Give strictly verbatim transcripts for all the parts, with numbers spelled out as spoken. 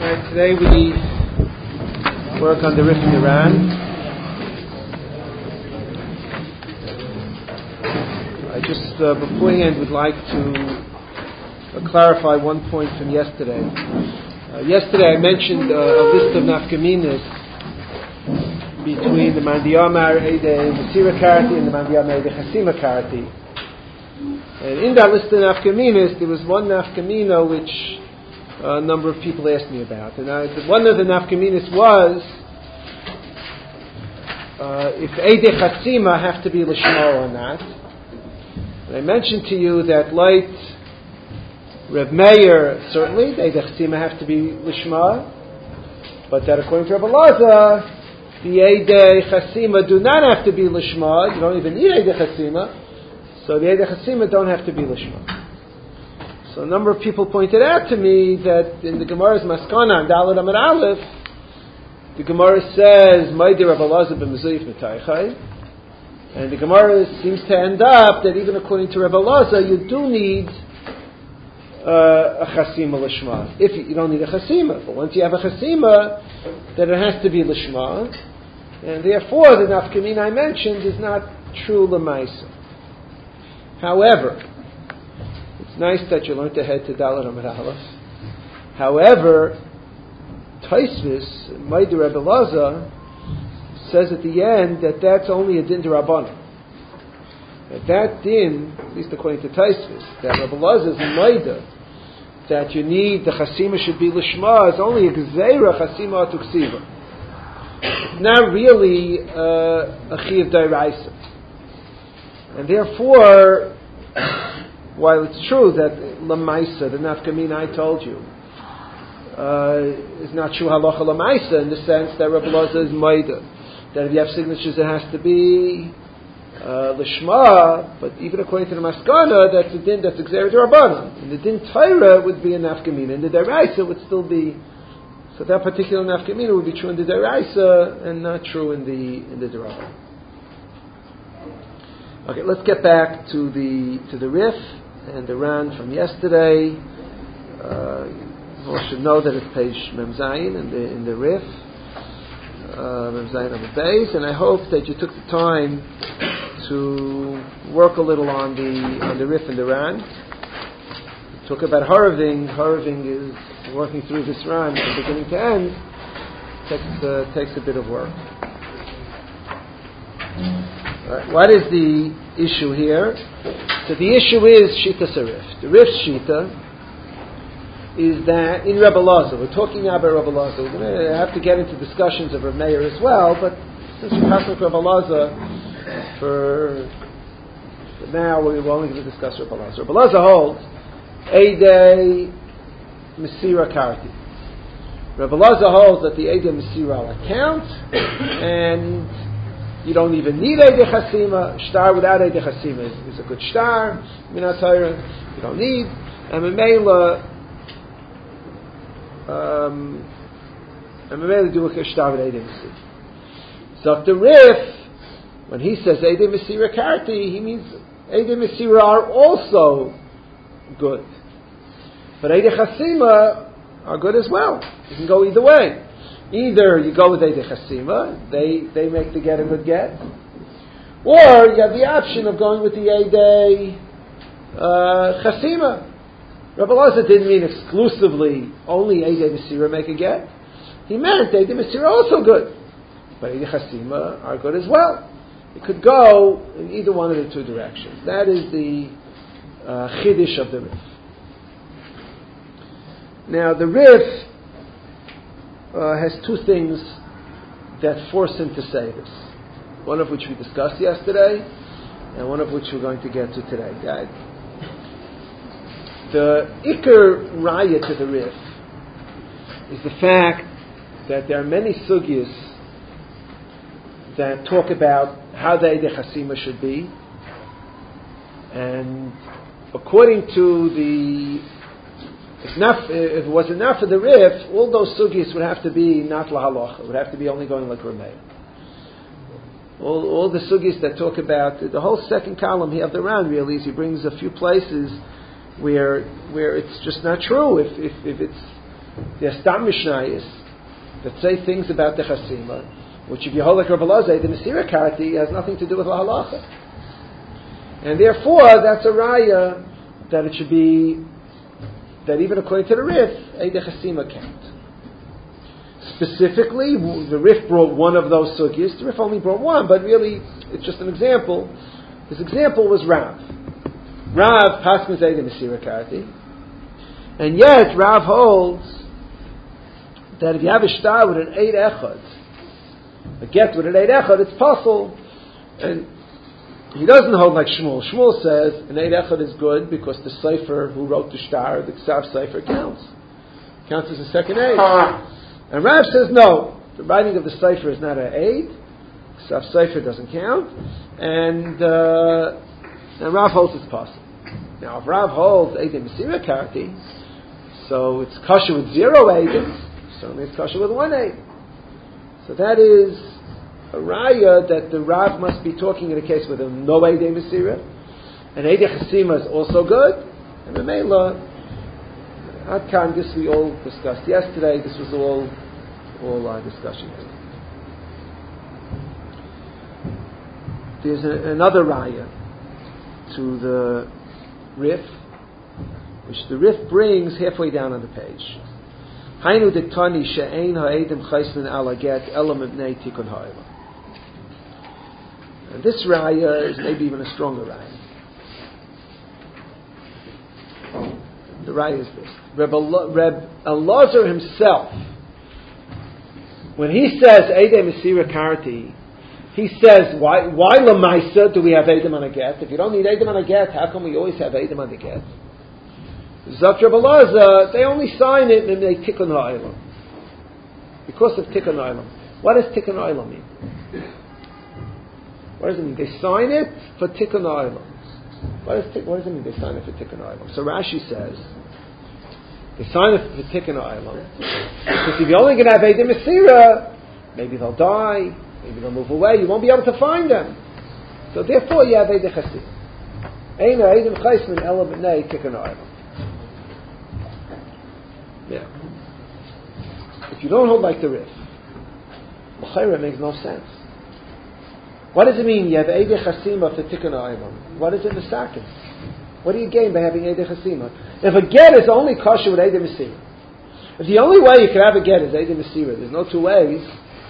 Right, today we work on the Rif in Iran. I just uh, beforehand would like to uh, clarify one point from yesterday. Uh, yesterday I mentioned uh, a list of nafkaminas between the Mandiyamar Eide Masira Karati and the Mandiyamar Eide Chasima Karati. And in that list of nafkaminas, there was one nafkamina which a number of people asked me about. And I, one of the nafkaminas was uh, if Eidei Chasima have to be Lishma or not. And I mentioned to you that like Reb Meir, certainly, the Eidei Chasima have to be Lishma, but that according to Reb Elazar, the Eidei Chasima do not have to be Lishma. You don't even need Eidei Chasima. So the Eidei Chasima don't have to be Lishma. So a number of people pointed out to me that in the Gemara's Maskana, Daled Amud Aleph, the Gemara says, Ma'idei Reb Elazar b'mezuyif mitaychai, and the Gemara seems to end up that even according to Reb Elazar, you do need uh, a chasima lishma. If you, you don't need a chasima, but once you have a chasima, then it has to be lishma, and therefore the nafkamina I mentioned is not true lemaisa. However, it's nice that you learned ahead to Daled Amud Aleph. However, Taisvis, Ma'idei Reb Elazar, says at the end that that's only a din d'Rabbanan. That that din, at least according to Taisvis, that Reb Elazar is in Maida, that you need, the chasima should be lishma, is only a gzeira chasima atuksiva. It's not really uh, a chiyuv d'oraisa. And therefore, while it's true that lamaisa, the nafkamina I told you, uh, is not true halacha lamaisa in the sense that Reb Elazar is maida, that if you have signatures it has to be uh, lishma, but even according to the maskana, that's a din that's exered d'Rabbanan. And the din Torah would be a nafkamina, and the deraisa would still be. So that particular nafkamina would be true in the deraisa and not true in the in the d'Rabbanan. Okay, let's get back to the to the Rif and the Ran from yesterday. Uh, you all should know that it's page Mem Zayin in the in the Rif, uh, Mem Zayin on the base, and I hope that you took the time to work a little on the on the Rif and the Ran. Talk about Haraving. Haraving is working through this Ran from beginning to end. Takes uh, takes a bit of work. Right. What is the issue here? So the issue is Shita Sarif. The Rif Shita is that in Reb Elazar, we're talking now about Reb Elazar. We're going to have to get into discussions of Reb Meir as well, but since we're talking about Reb Elazar, for, for now we're only going to discuss Reb Elazar. Reb Elazar holds Eidei Masira Karti. Reb Elazar holds that the Eidei Masira will count, and you don't even need Eidei Chasima. Shtar without Eidei Chasima is, is a good shtar. Minat Torah, you don't need. And Memela, um, and Memela do a shtar with Eidei Masira. So if the Rif, when he says Eidei Masira Karti, he means Eidei Masira are also good. But Eidei Chasima are good as well. You can go either way. Either you go with Eidei Chasima, they they make the get a good get, or you have the option of going with the Eidei uh, Chasima. Rabbi Elazar didn't mean exclusively only Eidei Masira make a get. He meant Eidei Masira also good, but Eidei Chasima are good as well. It could go in either one of the two directions. That is the uh, Chiddush of the Rif. Now the Rif Uh, has two things that force him to say this. One of which we discussed yesterday, and one of which we're going to get to today. Right? The Iker Raya to the Rif is the fact that there are many sugyas that talk about how the Eidei Chasima should be, and according to the If, not, if it was enough for the Rif, all those sugis would have to be not lahalocha. It would have to be only going like Rameya. All, all the sugis that talk about the whole second column here of the Ran really is he brings a few places where where it's just not true. If if, if it's There are stam mishnayos that say things about the chasima, which if you hold like Rabbi Elazar, the Mesira Karati has nothing to do with the halacha. And therefore, that's a raya that it should be, that even according to the Rif, Eidei Chasima count. Specifically, the Rif brought one of those sugyas. The Rif only brought one, but really, it's just an example. His example was Rav. Rav Paskins Eidei Mesira Karati. And yet, Rav holds that if you have a shtar with an eight echad, a get with an eight echad, it's possible. And he doesn't hold like Shmuel. Shmuel says an eight echad is good because the sefer who wrote the shtar, the Ksav sefer, counts. Counts as a second eight. And Rav says no. The writing of the sefer is not an eight. Ksav sefer doesn't count. And, uh, and Rav holds it's possible. Now, if Rav holds Eidei Mesira Karati, so it's kosher with zero eidim, certainly it's kosher with one eidim. So that is a raya that the Rav must be talking in a case with a no Eidei Mesira, and Eidei Chasima is also good, and the Mela, Adkan, this we all discussed yesterday, this was all, all our discussion. There's a, another raya to the Rif, which the Rif brings halfway down on the page. Hainu diktani she'ein ha'edim chaysmin ala get elam ibnei tikun ha'elam. And this raya is maybe even a stronger raya. The raya is this. Reb Elazar himself, when he says Eidei Mesira Karati, he says, why why Lamaisa do we have Eidim on a get? If you don't need Eidim on a get, how come we always have Eidim on the get? Zok Reb Elazar, they only sign it and they tikkun ha'olam. Because of tikkun ha'olam. What does tikkun ha'olam mean? What does it mean? They sign it for tikkun ha'olam. What does, what does it mean they sign it for tikkun ha'olam? So Rashi says, they sign it for tikkun ha'olam. Because if you're only going to have Eidim Mesira, maybe they'll die, maybe they'll move away, you won't be able to find them. So therefore you have Eidei Chasima. Eina Eidim Chaysmin Ela B'nei Tikkun ha'olam. Yeah. If you don't hold like the Rif, L'chaira makes no sense. What does it mean? You have Eidei Chasima for Tikkun ha'olam. What is it in the second? What do you gain by having Eidei Chasima? If a get is only kosher with Eidei Mesira, if the only way you can have a get is Eidei Mesira, there's no two ways,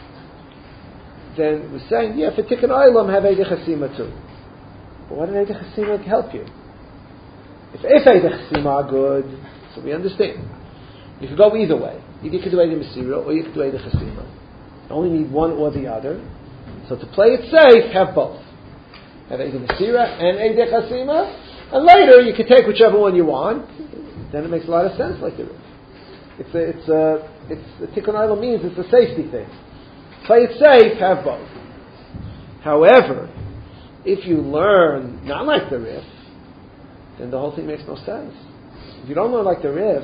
then we're saying, yeah, for Tikkun ha'olam have Eidei Chasima too. But what did Eidei Chasima help you? If, if Eidei Chasima are good, so we understand. You could go either way. Either you could do Eidei Mesira or you could do Eidei Chasima. You only need one or the other. So to play it safe, have both. Have Eidei Mesira and Eidei Chasima, and later you can take whichever one you want. Then it makes a lot of sense like the Rif. It's a, it's a, it's the Tikkun ha'olam means it's a safety thing. Play it safe, have both. However, if you learn not like the Rif, then the whole thing makes no sense. If you don't learn like the Rif,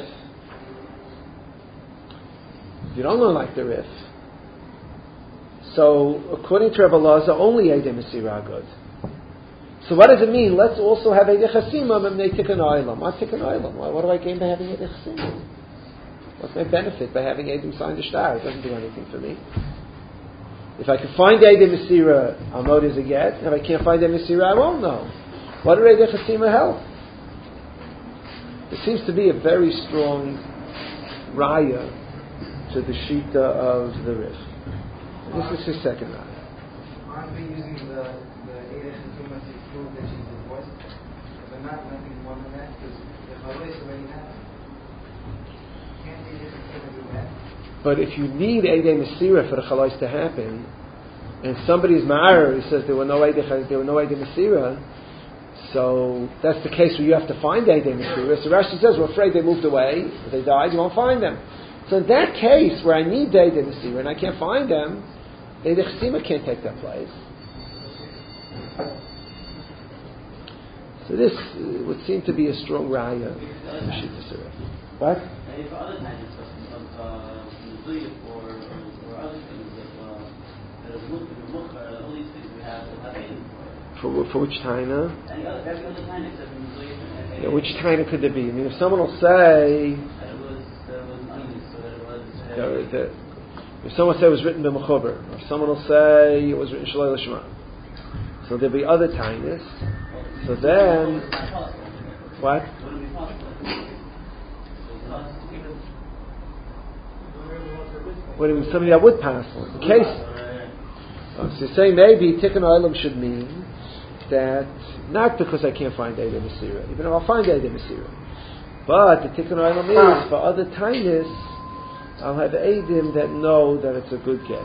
if you don't learn like the Rif, so according to Rebbe Elazar, only Eidei Mesira are good. So what does it mean? Let's also have Eidei Chasima Memnei Tikkun ha'olam. What Tikkun ha'olam? What do I gain by having Eidei Chasima? What's my benefit by having Eidim sign the shtar? It doesn't do anything for me. If I can find Eidei Mesira, I'll know there's a get. If I can't find Eidei Mesira, I won't know. What do Eidei Chasima help? There seems to be a very strong raya to the shita of the Rif. This is his second raya. Aren't we using the the Eidei Chasima to prove that she's divorced? But not nothing more than that, because the Chalais already have. Can't Eidei Chasima do that? But if you need Eidei Mesira for the Chalais to happen, and somebody's ma'ar who says there were no Eidei there were no Eidei Mesira, so that's the case where you have to find Eidei Mesira. So Rashi says we're afraid they moved away, if they died, you won't find them. So in that case where I need Eidei Mesira and I can't find them, Eidei Chasima can't take that place. So this uh, would seem to be a strong raya. What? For other kinds of stuff, of Mizuya or, or other things that uh, that are all these things we have that have Eidim for. For, for which taina? Any other, every other time except for Mizuya and Yeah, which taina could there be? I mean, if someone will say, that it was, that it was an onion the, the, if someone say it was written b'mechuber, or someone will say it was written shaloi l'shma, so there'll be other tainis. So then, what? What do you mean? Somebody that would pass in case. Oh, so you're saying maybe tikkun olam should mean that not because I can't find Eidei Mesira, even if I'll find Eidei Mesira, but the tikkun olam is for other tainis. I'll have Eidim that know that it's a good get.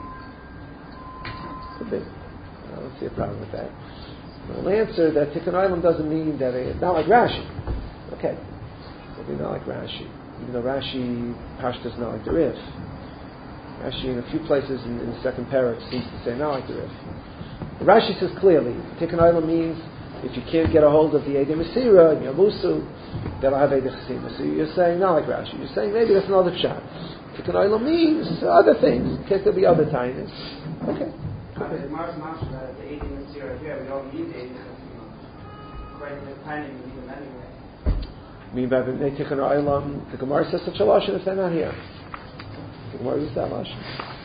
Could be. I don't see a problem with that. I'll answer that tikkun olam doesn't mean that it, not like Rashi. Okay, maybe not like Rashi. Even though Rashi Pashta is not like the Rif. Rashi in a few places in, in the second parak seems to say not like the Rif. But Rashi says clearly, tikkun olam means if you can't get a hold of the Eidei Mesira and Yamusu, then I'll have Eidei Chesima. So you're saying not like Rashi. You're saying maybe that's another shot. Tikkun olam means other things. There could be other tainas. Okay. The Mars Masha, the Eidei Mesira here, we don't need the Eidei Chesima. According to the timing, we need them anyway. I mean, by the tikkun olam, the Gemara says such a lashon if they're not here. The Gemara uses that lashon.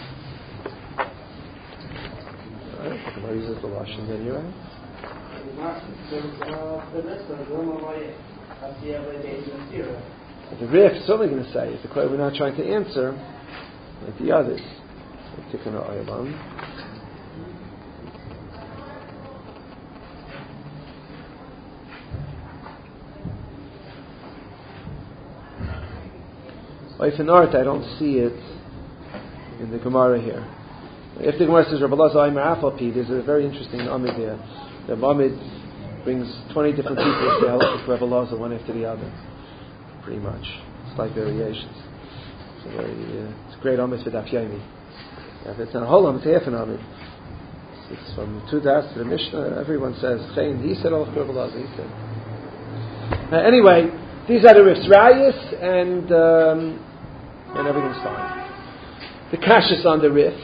Alright, the Gemara uses the lashon, then you're right. The Rif is certainly going to say it. The question we're not trying to answer like the others. Tikkun olam. If in art, I don't see it in the Gemara here. If the Gemara says Rabbi Elazar Aimer Afalpi, there's a very interesting Amid there. The Amid brings twenty different people to help with Rabbi Elazar, one after the other, pretty much. It's like variations. It's a very, uh, it's a great Amid for Daf Yomi. If it's not a whole Amid, it's half an Amid. It's, it's from two Das to the Mishnah. Everyone says Chaim. He said all of Rabbi Elazar. He said. Uh, anyway, these are the Rifs Rayas and. Um, And everything's fine. The kashas on the Rif.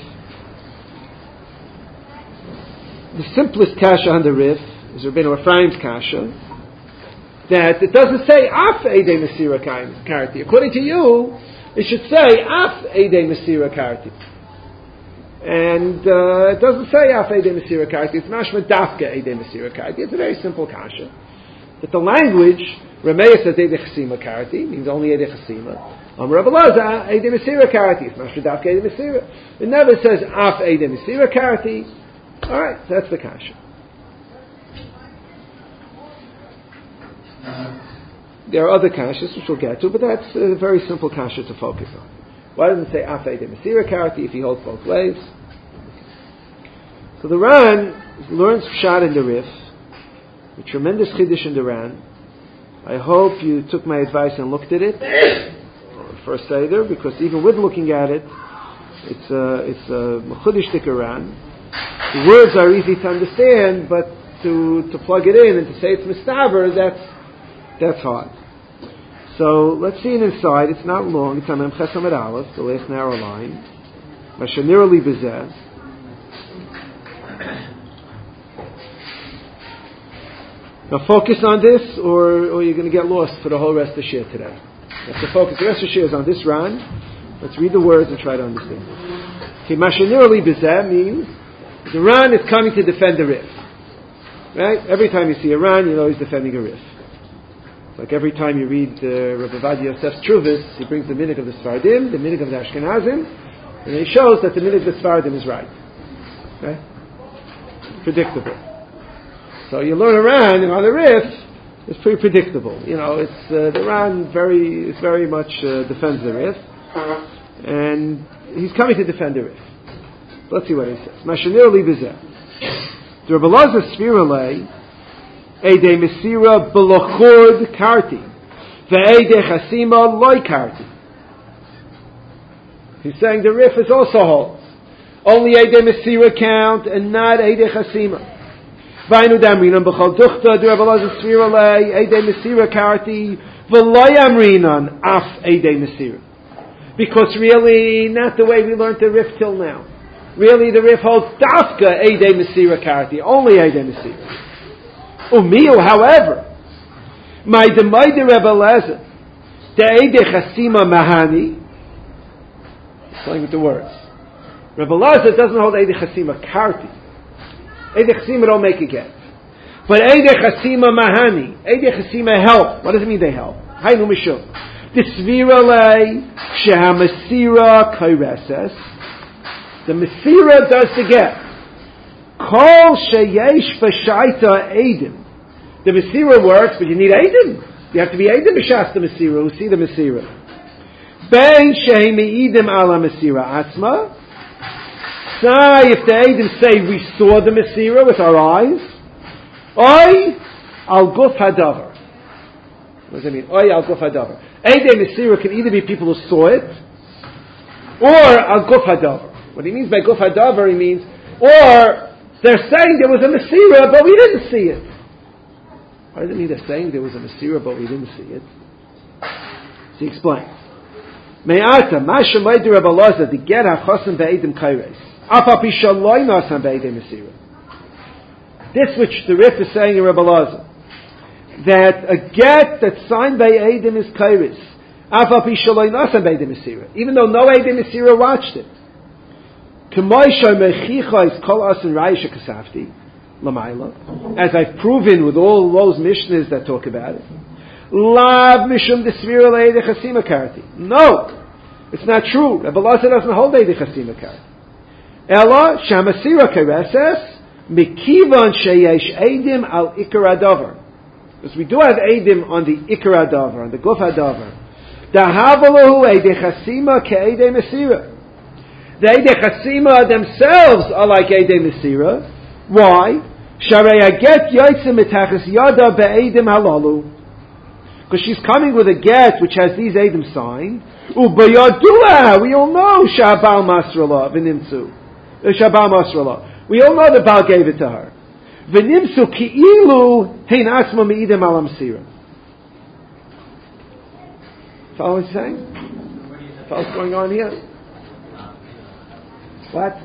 The simplest kasha on the Rif is Rabbeinu Ephraim's kasha. That it doesn't say Af Eidei Mesira Karti. According to you, it should say Af Eidei Mesira Karti. And uh, it doesn't say Af Eidei Mesira Karti. It's Mashma Dafka Eidei Mesira Karti. It's a very simple kasha. That the language, Rameya says Eidei Chesima Karti, means only Eidei Chesima. Um, Rabbi Elazar, Eidei Mesira Karati. It's Mashma Dafka Eidei Mesira. It never says Af Eidei Mesira Karati. Alright, so that's the kasha. There are other kashas which we'll get to, but that's a very simple kasha to focus on. Why doesn't it say Af Eidei Mesira Karati if he holds both ways? So the Ran learns Pshat in the Rif, a tremendous chiddush in the Ran. I hope you took my advice and looked at it. First Seder, because even with looking at it, it's a it's a mechudish Ran. The words are easy to understand, but to to plug it in and to say it's mistaber, that's that's hard. So let's see it inside. It's not long. It's on Mem Ches Amud Aleph, the last narrow line. Mashanirali Bezeh. Now focus on this, or or you're going to get lost for the whole rest of the shir today. You have to focus. The rest of the shir is on this Ran. Let's read the words and try to understand. Okay, Mashanirali Bezeh means the Ran is coming to defend the Rif. Right? Every time you see a Ran, you know he's defending a Rif. Like every time you read uh, Rabbi Ovadia Yosef's Truvis, he brings the minig of the Sfardim, the minig of the Ashkenazim, and he shows that the minig of the Sfardim is right. Okay? Predictable. So you learn a Ran, and on the Rif, it's pretty predictable. You know, it's uh, the Ran very, it's very much uh, defends the Rif, and he's coming to defend the Rif. Let's see what he says. Mashanir li bezeh. The Rabbi Elazar Sfirale, Eidei Mesira Belochord Karti, Ve'eidei Chasima Loi Karti. He's saying the Rif is also whole. Only Eidei Mesira count and not Eidei Chasima. Vainu Damrinan B'chol Duchta, the Rabbi Elazar Sfirale, Eidei Mesira Karti, Ve'loi Amrinan Af Eidei Mesira. Because really, not the way we learned the Rif till now. Really, the Rif holds Dafka Eidei Mesira Karti, only Eidei Mesira. Umiu, however, my Demaide Rebbe Elazar, the Eidei Chasima Mahani, playing with the words. Rebbe Elazar doesn't hold Eidei Chasima Karti. Eidei Chasima don't make a get. But Eidei Chasima Mahani. Eidei Chasima help. What does it mean they help? Hainu Mishum. Disvira lei sheha Mesira Kaireses. The Mesira does the get. Kol sheyesh v'shaita Eidim. The Mesira works, but you need Eidim. You have to be Eidim b'shas the Mesira, who see the Mesira. Bein shehi me'idim ala Mesira Atzma. Say, if the Eidim say we saw the Mesira with our eyes, Oy al guf hadavar. What does that mean? Oy al guf hadavar. Eidei Mesira can either be people who saw it, or al guf hadavar. What he means by guf hadavar, he means, or they're saying there was a Mesira, but we didn't see it. Why does it mean they're saying there was a Mesira, but we didn't see it? So he explains. Me'ata, ma'ashem leidu Rebbe Elazar, the get ha-chosim be'edim kaires. Apa pisha loy nasan be'edim Mesira. This which the Rif is saying in Rebbe Elazar, that a get that's signed by Eidim is kairis. Apa pisha loy nasan be'edim Mesira. Even though no Eidim Mesira watched it. As I've proven with all those Mishnahs that talk about it. Lav mishum desvira le'edei chasima karti. No, it's not true. Rebbe Elazar doesn't hold edei chasima karti. Ella shamasira kareses mikivan sheyesh edim al ikar hadavar. Because we do have edim on the ikar hadavar, on the guf hadavar. Dahavalahu edei chasima ke'edei mesira. The Eidei Chasima themselves are like Eidei Mesira. Why? Sharei Haget Yotzim Mitachas Yada Be'edim Halalu. Because she's coming with a get which has these Eidim signed. Ubayadua, we all know Shabal Masrala V'nimtzu. Shabal Masrala. We all know that Baal gave it to her. V'nimtzu Ki'ilu Hein Asma Me'idim Al Mesira. Follow what he's saying? Follow what's going on here? What?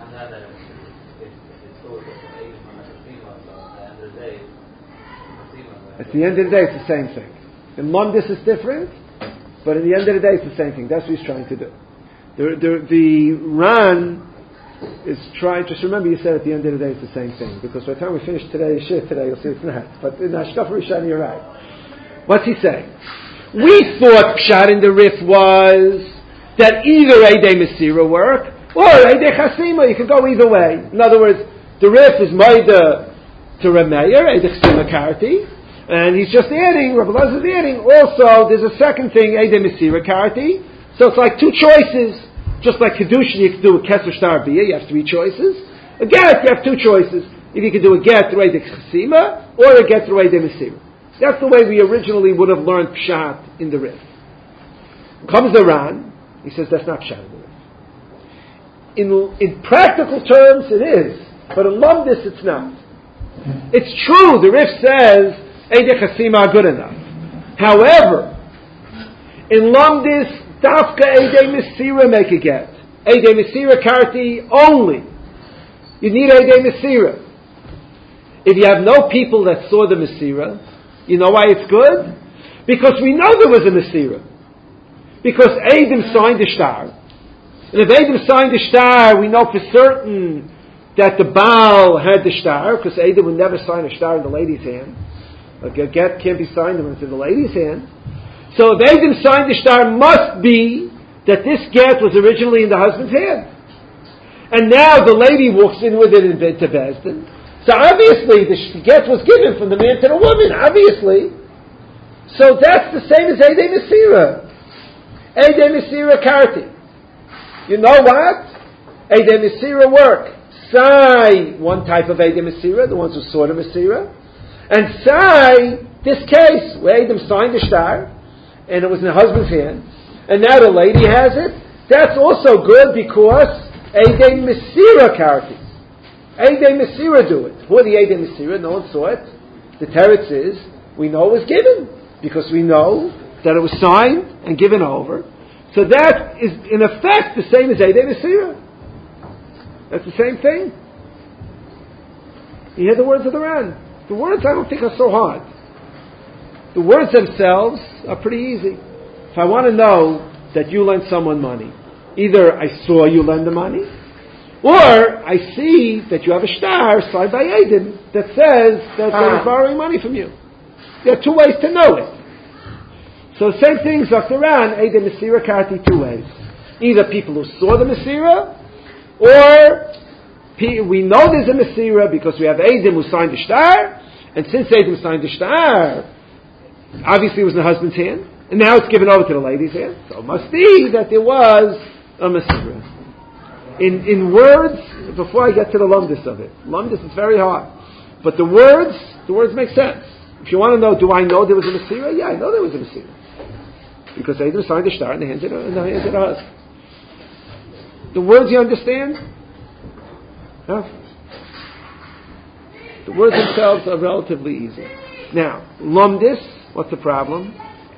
At the end of the day, it's the same thing. In Mondis it's different, but at the end of the day, it's the same thing. That's what he's trying to do. The, the, the Ran is trying, just remember you said at the end of the day, it's the same thing. Because by the time we finish today's shit today, you'll see it's not. But in Hashkafa Rishon, you're right. What's he saying? We thought Pshat in the Rif was that either Eidei Mesira work, or Eidei Chasima, you can go either way. In other words, the Rif is Maida to Remeir, Eidei Chasima Karti, and he's just adding, Rebbe Elazar is adding, also, there's a second thing, Eidei Mesira Karti, so it's like two choices. Just like Kedushin, you can do a Keser Shtar Biyah, you have three choices. A Get, you have two choices. If you can do a Get through Eidei Chasima, or a Get through Eidei Mesira. That's the way we originally would have learned Pshat in the Rif. Comes the Ran, he says that's not Pshat in the Rif. In, in practical terms, it is. But in Lumdis, it's not. It's true, the Rif says, Eidei Chasima are good enough. However, in Lumdis, Dafka Eidei Mesira make a get. Eidei Mesira Karti only. You need Eidei Mesira. If you have no people that saw the Mesira, you know why it's good? Because we know there was a Mesira. Because Eidim signed the shtar. And if Eidim signed the shtar, we know for certain that the Baal had the shtar, because Eidim would never sign a shtar in the lady's hand. A get can't be signed when it's in the lady's hand. So if Eidim signed the shtar, must be that this get was originally in the husband's hand. And now the lady walks in with it into Bezdin. So obviously the get was given from the man to the woman, obviously. So that's the same as Eidei Mesira. Eidei Mesira Karti. You know what? Eidei Mesira work. Sai, one type of Eidei Mesira, the ones who saw the Mesira. And Sai, this case, where Eidim signed the shtar, and it was in the husband's hand, and now the lady has it, that's also good because Eidei Mesira Karti. Eidei Mesira do it. Who are the Eidei Mesira? No one saw it. The teretz is, we know it was given, because we know that it was signed and given over. So that is, in effect, the same as Eidei Mesira. That's the same thing. You hear the words of the Ran. The words I don't think are so hard. The words themselves are pretty easy. If I want to know that you lent someone money, Either I saw you lend the money, or I see that you have a star signed by Eidim that says that they're borrowing money from you. There are two ways to know it. So the same thing, Zaktaran, Eidim Mesira Karti, two ways. Either people who saw the Mesira, or we know there's a Mesira because we have Eidim who signed the star, and since Eidim signed the star, obviously it was in the husband's hand, and now it's given over to the lady's hand. So it must be that there was a Mesira. In in words, before I get to the lumdis of it, lumdis is very hard, but the words, the words make sense. If you want to know, do I know there was a Mesira? Yeah, I know there was a Mesira. Because Eidim signed the star in the hands of the, in the hands of the husband. The words you understand? Huh? The words themselves are relatively easy. Now, lumdis, what's the problem?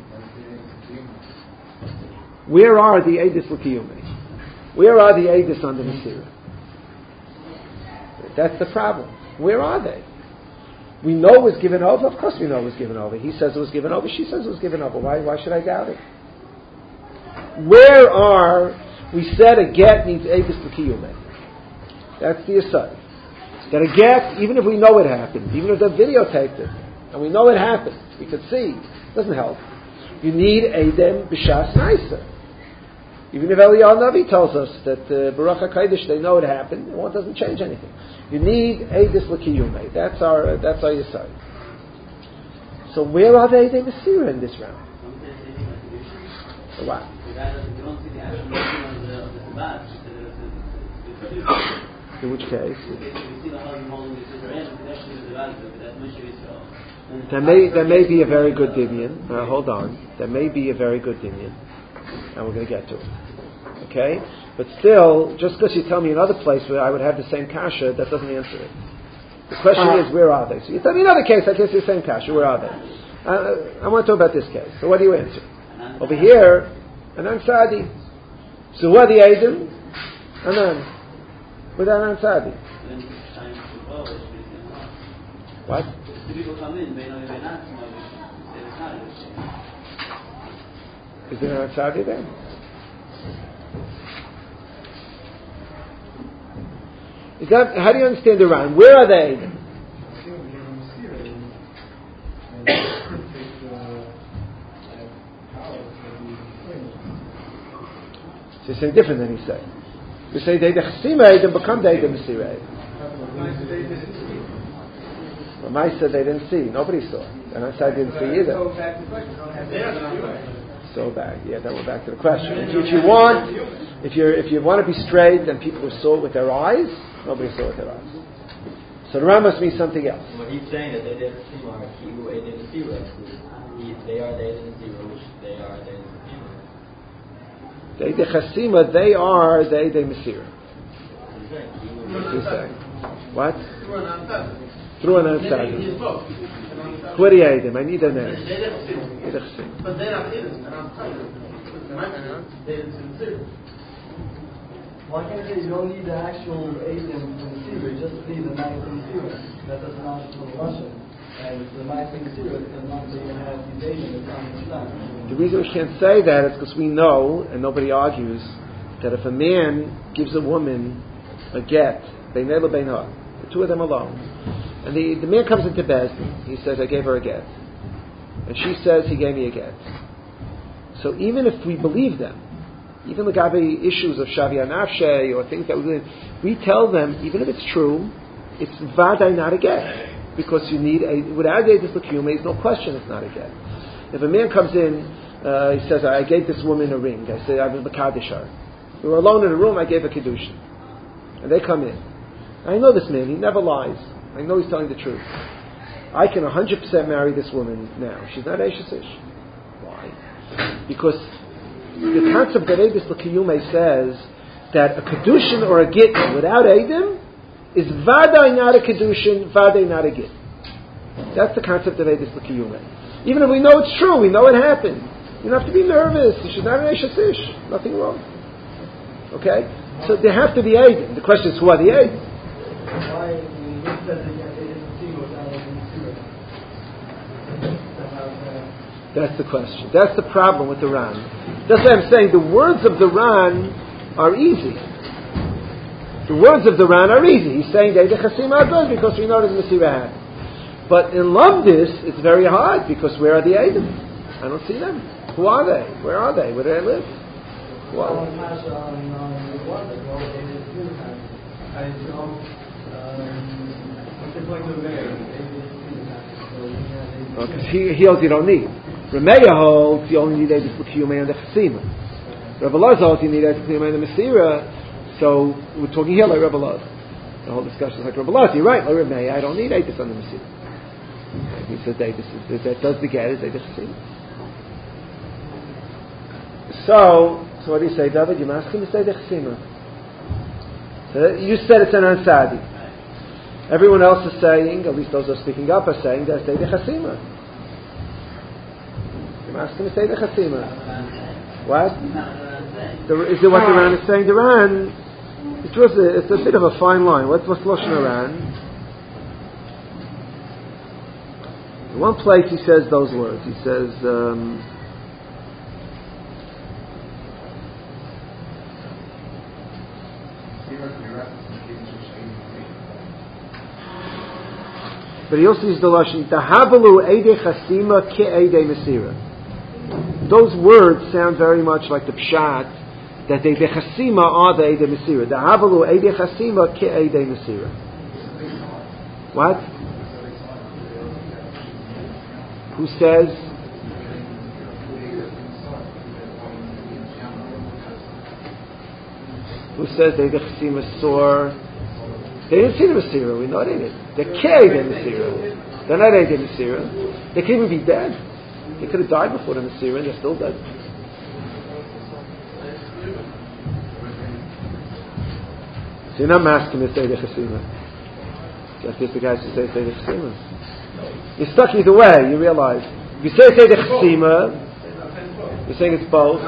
Where are the Eidis L'Kiyumei? Where are the Eidis on the Mesira? That's the problem. Where are they? We know it was given over. Of course we know it was given over. He says it was given over. She says it was given over. Why, why should I doubt it? Where are... We said a get needs Eidis L'Kiyumei. That's the aside. That a get, even if we know it happened, even if they videotaped it, and we know it happened, we could see, it doesn't help. You need Eidem B'Shas Naisa. Even if Eliyahu Navi tells us that uh, Baruch HaKadosh, they know it happened, it doesn't change anything. You need Eidis L'Kiyumei. That's our, uh, that's our aside. So where are the Eidei Mesira in this round? What? In which case? There may, there may be a very good Dimion. Uh, hold on. There may be a very good Dimion. And we're going to get to it. Okay? But still, just because you tell me another place where I would have the same kasha, that doesn't answer it. The question is, where are they? So you tell me another case, I guess it's the same kasha. Where are they? Uh, I want to talk about this case. So what do you answer? Over here, Anan Sadi. So who are the Eidim? Anan. With Anan Sadi. What? Is there Anan Sadi there? Is that, how do you understand the round? Where are the Eidim? So you say different than he said. You say they the Chesima Eidim become the Eidim Mesira Eidim. But Mai said they didn't see. Nobody saw. And I said I didn't see either. So back. Yeah, then we're back to the question. If you, if you want, if you if you want to be straight, then people who saw it with their eyes, nobody saw it with their eyes. So the Ram must mean something else. What he's saying is they didn't see Mark. He didn't see Rex. They are they didn't see which they are they. They the Chesima, they are they the Mesira. What's he saying? What? Through an outside. Who are the Eidim? I need a name. But they're not Eidim. Why can't you don't need the actual Eidim from the Mesira, just need the Ma'aseh Mesira. That doesn't answer from Russian. And the Ma'aseh Mesira is not that you have these Eidim that's on the Islam. The reason we can't say that is because we know, and nobody argues, that if a man gives a woman a get, Beinei L'Beinah, the two of them alone, and the, the man comes into Bezdin, he says, I gave her a get. And she says, he gave me a get. So even if we believe them, even the Gabi issues of Shavia Nafshe or things that we believe, we tell them, even if it's true, it's Vadai not a get. Because you need a, without Eidis L'Kiyumei, there's no question it's not a get. If a man comes in, uh, he says, I gave this woman a ring. I say, I was Mekadesh her. We were alone in a room, I gave a Kedushin. And they come in. I know this man, he never lies. I know he's telling the truth. I can one hundred percent marry this woman now. She's not Eishes Ish. Why? Because the concept that Eidis L'Kiyumei says that a Kedushin or a Git without Eidim is Vadai not a Kedushin, Vadai not a Git. That's the concept of Eidis L'Kiyumei. Even if we know it's true, we know it happened. You don't have to be nervous. She's not an Eishes Ish. Nothing wrong. Okay? So there have to be Eidim. The question is, who are the Eidim? Why, when he says that they didn't see what that was in the That's the question. That's the problem with the Ran. That's why I'm saying the words of the Ran are easy. The words of the Ran are easy. He's saying Eidei Chasima are good because we know that Mesira happened. But in Lumdis, it's very hard because where are the Eidim? I don't see them. Who are they? Where are they? Where do they live? Who are they? Because he, he holds you don't need. Remeya holds you only need Eidei L'Kiyumei and the Chasima. Rebbe Loz holds you need Eidei L'Kiyumei and the Mesira. So we're talking here like Rebbe Loz. The whole discussion is like Rebbe Loz. You're right, like Remeya. I don't need Eidei on the Mesira. He says Eidei is that does the get is Eidei Chasima. So, so what do you say, David? You ask him to say Eidei Chasima. So you said it's an Ansadi. Everyone else is saying, at least those who are speaking up, are saying that it's Eidei Chasima. You ask him to say Eidei Chasima. What? The, is it what the Ran is saying? The Ran, it was a, it's a bit of a fine line. What's what's Lashon Ran? In one place he says those words. He says. Um, But he also uses the Lashon Tahabalu Eidei Chasima Ki Eidei Mesira. Those words sound very much like the Pshat that the Eidei Chasima are the Eidei Mesira. Tahabalu Eidei Chasima Ki Eidei Mesira. What? Who says? Who says the Eidei Chasima saw? They didn't see the Mesira, we know they didn't. They're Kei the Mesira. They're not Eidei Mesira. They could even be dead. They could have died before the Mesira and they're still dead. So you're not masking this Eidei Chasima. Just as the guys who say it's Eidei Chasima. You're stuck either way, you realize. If you say it's Eidei Chasima, you're saying it's both.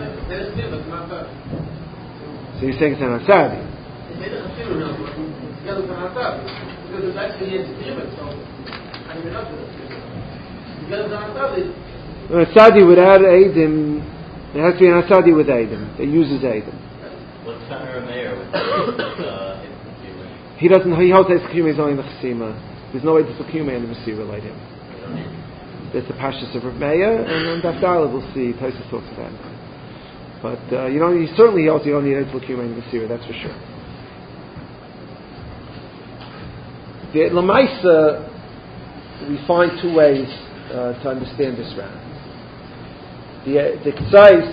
So you're saying it's an Ansadi. An Asadi without Eidim, it has to be an Asadi with Eidim. It uses Eidim. What's Tanner Meir with uh, He doesn't, he holds Eidei L'Kiyumei is only in the Chasima. There's no Eidei L'Kiyumei in the Mesira like him. There's the Pashtus of Rav Meir, and then Dafdala we'll see, Tosfos talks about it. But, uh, you know, he certainly holds you don't need Eidei L'Kiyumei in the Mesira, that's for sure. The Lamaisa, we find two ways uh, to understand this round. The uh, the Ksais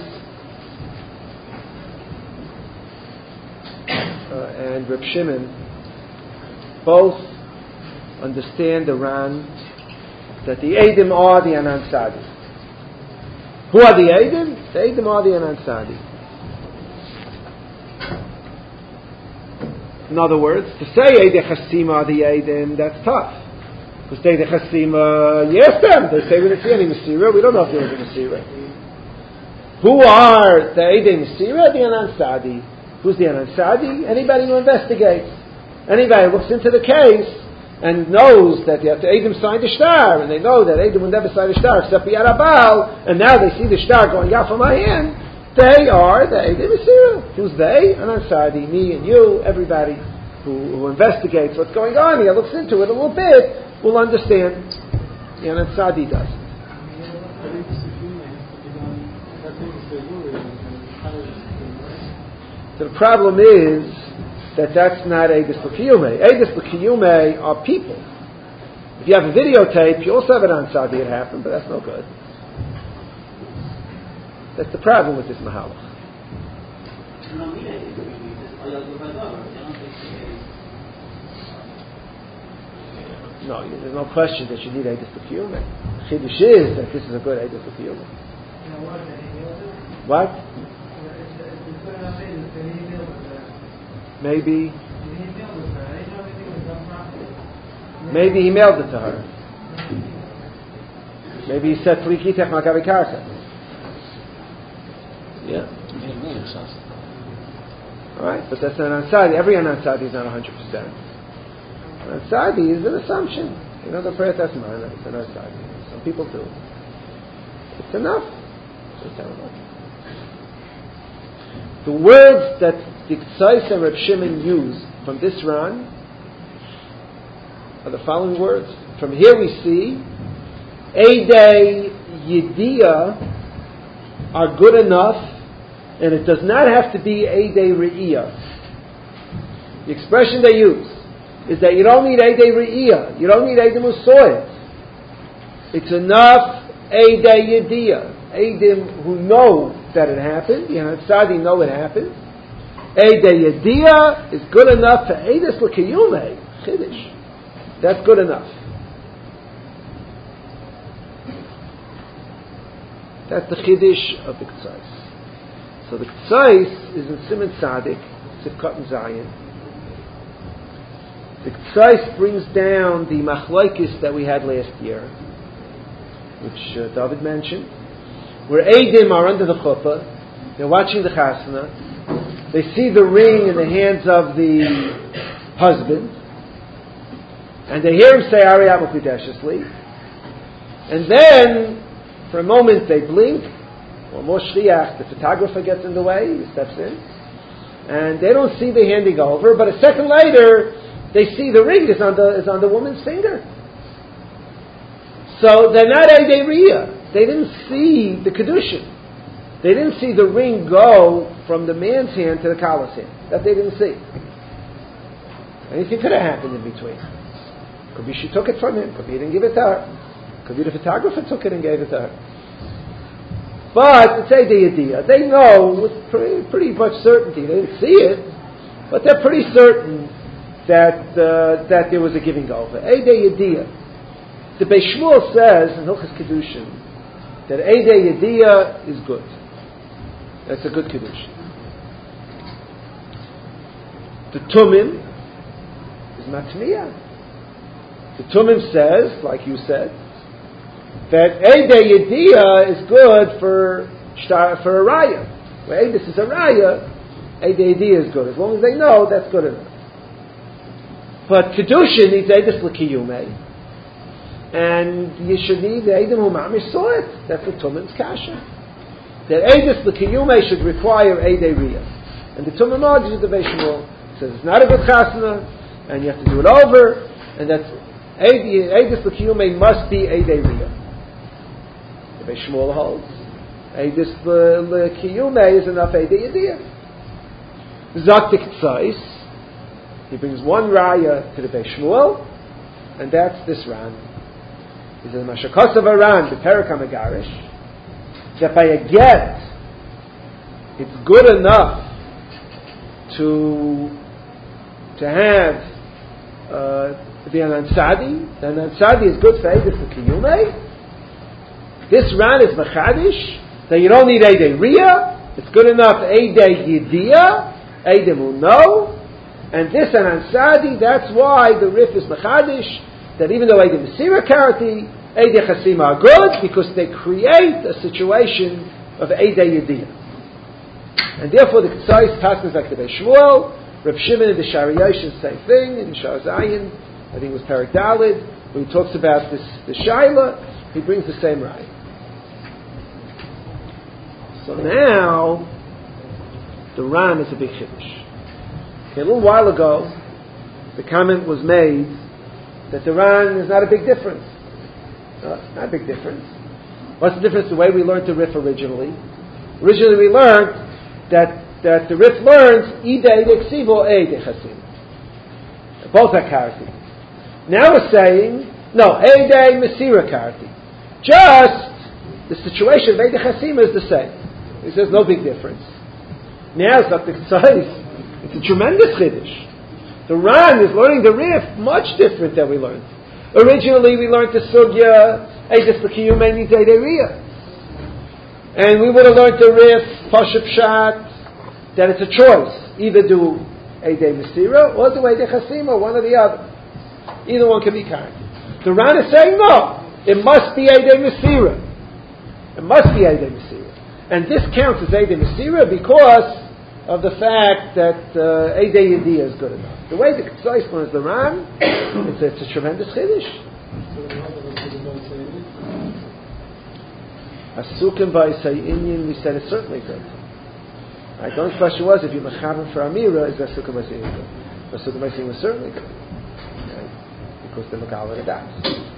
uh, and Reb Shimon both understand the Ran that the Eidim are the Anan Sadi. Who are the Eidim? The Eidim are the Anan Sadi. In other words, to say Eidei Chasima are the Eidim, that's tough. Because Eidei Chasima, yes, them. They say we didn't see any Mesira. We don't know if there was a Mesira. Who are the Eidei Mesira? The Anan Sadi. Who's the Anan Sadi? Anybody who investigates. Anybody who looks into the case and knows that the Eidim signed the shtar, and they know that Eidim would never sign the shtar except B'yad Abal, and now they see the shtar going out from my hand. They are the Eidei Mesira. Who's they? Anan Sadi, me and you, everybody who, who investigates what's going on here, looks into it a little bit, will understand. The Anan Sadi does. So the problem is that that's not Eidei L'Kiyumei. Eidei L'Kiyumei are people. If you have a videotape, you also have an Anan Sadi, it happened, but that's no good. That's the problem with this mahalach. No, there's no question that you need Eidei L'Kiyumei. Chiddush is that this is a good Eidei L'Kiyumei. What? Maybe. Maybe he mailed it to her. Maybe he said Plikitech Makavi Karsa. Yeah. Alright, but that's an Ansadi. Every Ansadi is not one hundred percent. An Ansadi is an assumption. You know, the prayer that's mine, it's an Ansadi. Some people do. It's enough. It's enough. The words that the Tzais and Reb Shimon use from this Ran are the following words. From here we see Eidei Yediyah are good enough, and it does not have to be Eidei Re'iyah. The expression they use is that you don't need Eidei Re'iyah, you don't need Eidei Musoyet. It's enough Eidei Yediyah, Eidim who know that it happened, you know, Tzadi know it happened. Eidei Yediyah is good enough for Eides L'Kiyumei, Chiddush. That's good enough. That's the Chiddush of the K'tzais. So the K'tzais is in Siman Tzadik, Sivkot and Zayin. The K'tzais brings down the Machlokes that we had last year, which uh, David mentioned, where Eidim are under the chuppah, they're watching the chasana, they see the ring in the hands of the husband, and they hear him say Ariyat Mukudeshesli, and then, for a moment, they blink, or more shliach, the photographer gets in the way, he steps in, and they don't see the handing over, but a second later, they see the ring is on the, is on the woman's finger. So they're not Eidei Riyah. They didn't see the Kedushin. They didn't see the ring go from the man's hand to the Kala's hand. That they didn't see. Anything could have happened in between. Could be she took it from him. Could be he didn't give it to her. Could be the photographer took it and gave it to her. But it's Eidei Yediyah. They know with pretty, pretty much certainty. They didn't see it, but they're pretty certain that uh, that there was a giving over. Eidei Yediyah. The Beis Shmuel says in Hilchos Kedushin that Eidei Yediyah is good. That's a good Kedushin. The Tumim is Matmiyah. The Tumim says, like you said, that Eidei Yediyah is good for for a Raya. Where Eidis is a Raya, Eidei Yediyah is good. As long as they know, that's good enough. But Kedushin needs Eidis L'Kiyumei. And you should need the Eidim who Mamish saw it. That's the Tumim's Kasha. That Eidis L'Kiyumei should require Eidei Riyah. And the Tumim argues the Beis Shmuel says it's not a good chasana, and you have to do it over, and that's Eidis L'Kiyumei must be Eidei Riyah. The Beis Shmuel holds Eidis L'Kiyumei is enough Eidei Yediyah. Zaktik Tzais, he brings one raya to the Beis Shmuel, and that's this Ran. He says, Mashakos of a Ran, the Perek HaMegarish, that by a get, it's good enough to to have uh, the Anansadi. The Anansadi is good for Eidis L'Kiyumei. This Ran is Mechadish, that you don't need Eidei Riyah, it's good enough Eidei Yediyah, Eidei Muno, and this Anansadi, that's why the Rif is Mechadish, that even though Eidei Mesira Karati, Eidei Chasima are good, because they create a situation of Eidei Yediyah. And therefore the K'tzais passes like the Beis Shmuel, Reb Shimon in the Shariyash, same thing, in the Shar Zayin, I think it was Perek Dalid, when he talks about this, the Shaila, he brings the same right. So now, the Ran is a big Chiddush. Okay, a little while ago, the comment was made that the Ran is not a big difference. No, it's not a big difference. What's the difference? The way we learned the Rif originally. Originally we learned that, that the Rif learns Idei Deksivo Eidei Chasim. Both are Karti. Now we're saying, no, Eidei Mesira Karti. Just the situation of Eidei Chasim is the same. He says no big difference. Now it's not the K'tzais. It's a tremendous Chiddush. The Ran is learning the Rif much different than we learned. Originally we learned the Sugya Eidis L'Kiyumei needs Eidei Riyah. And we would have learned the Rif, Pashup Shat, that it's a choice. Either do Eidei Mesira or do Eidei Chasima, one or the other. Either one can be kind. The Ran is saying no. It must be Eidei Mesira. It must be Eidei Mesira. And this counts as Eidei Mesira because of the fact that uh, Eidei Yediyah is good enough. The way the K'tzais learns the Ran, it's, it's a tremendous Chiddush. Asukim by Inyan, we said it's certainly good. Right? The only question was if you mechaber for Amira, is that Sukkah Masin good? The Sukkah Masin was certainly good. Okay? Because the Megala the Das.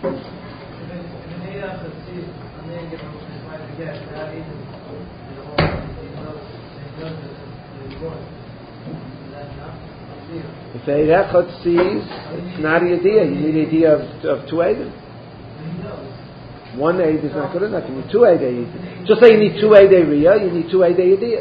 If Eid Echad sees, it's not a idea. You need an idea of, of two Eidim. One Eid is not good enough. You need two Eid. Just like you need two Eid Riyah, you need two Eid Idea.